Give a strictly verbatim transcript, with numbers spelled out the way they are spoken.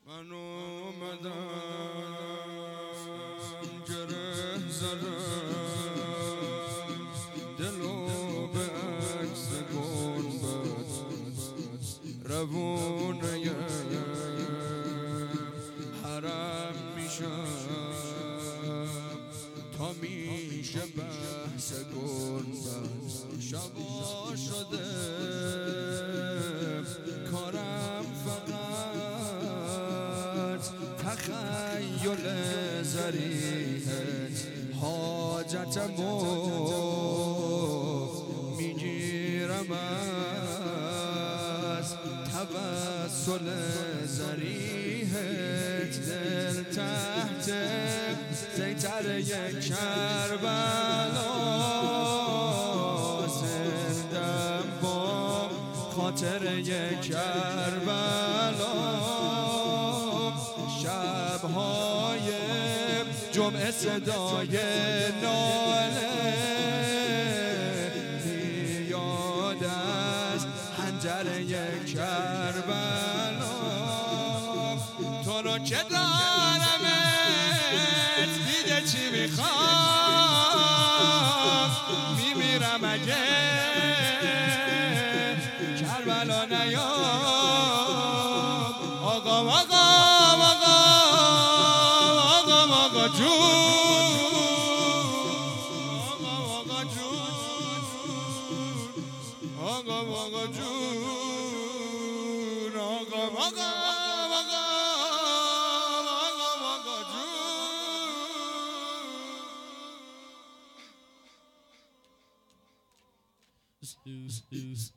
من اومدم گره زدم دلو به عکس گنبد روونه حرم میشم تا میشه بحث گنبد شبا شده کارم فقط تخیل ذریعت حاجتمو میگیرم از توسل ذریعت دل تحت زیتر یک کربلا زندم با خاطر یک کربلا شبهای جمعه صدای ناله میاد از حنجر یک کربلا تو رو که دارمت دیگه چی میخوام میمیرم اگه کربلا نیام آقا آقا آقا آقا آقا جون آقا آقا جون آقا آقا جون آقا آقا